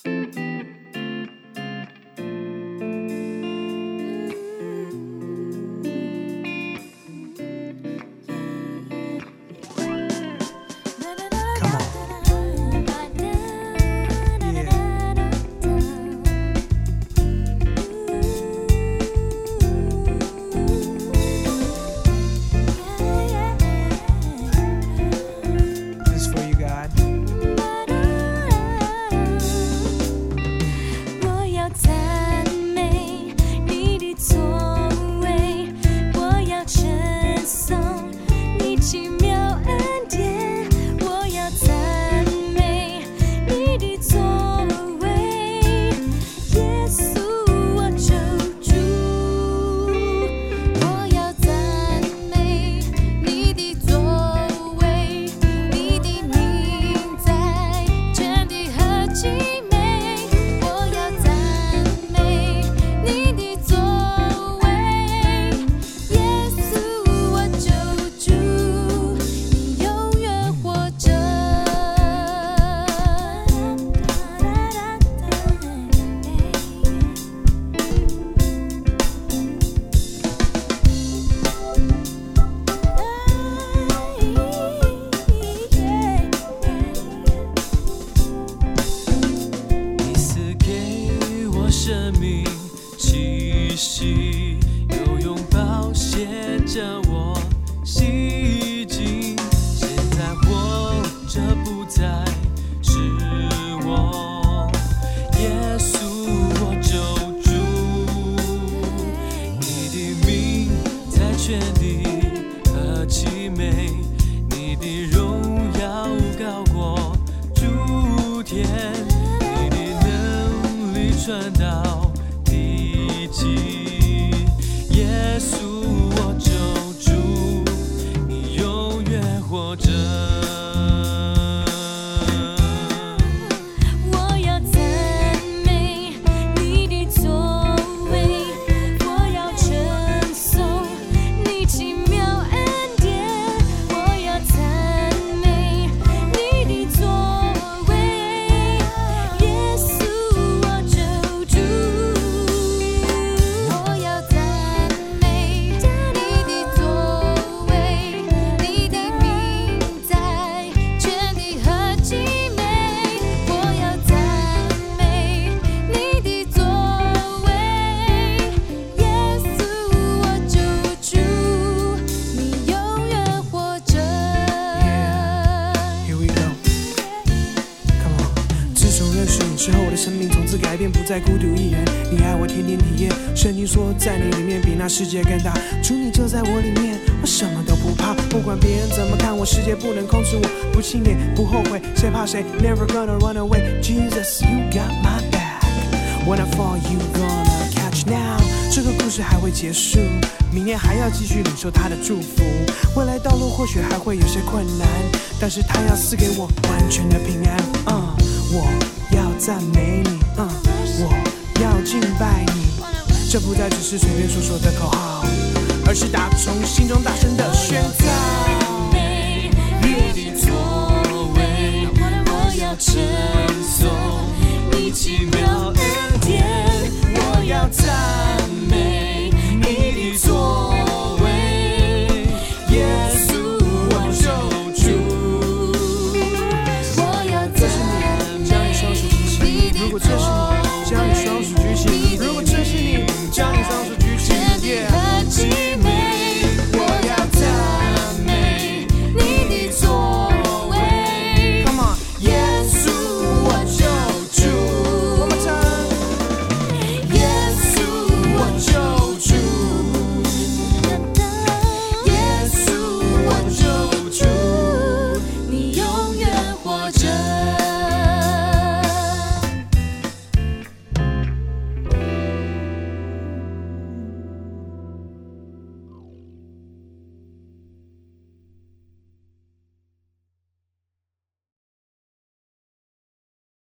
生命气息，有拥抱写着我心境。现在活着不再是我，耶稣我救主，你的名在全地何其美，你的荣耀高过诸天，你的能力传到地极，耶稣我救主，你永远活着。之后我的生命从此改变，不再孤独一人，你爱我天天体验，圣经说在你里面比那世界更大，主你就在我里面，我什么都不怕，不管别人怎么看我，世界不能控制我，不气馁不后悔，谁怕谁 Never gonna run away, Jesus you got my back, When I fall you gonna catch now， 这个故事还会结束，明年还要继续领受他的祝福，未来道路或许还会有些困难，但是他要赐给我完全的平安，我要赞美你，我要敬拜你，这不再只是随便说说的口号，而是打从心中大声的宣告，你的作为我要承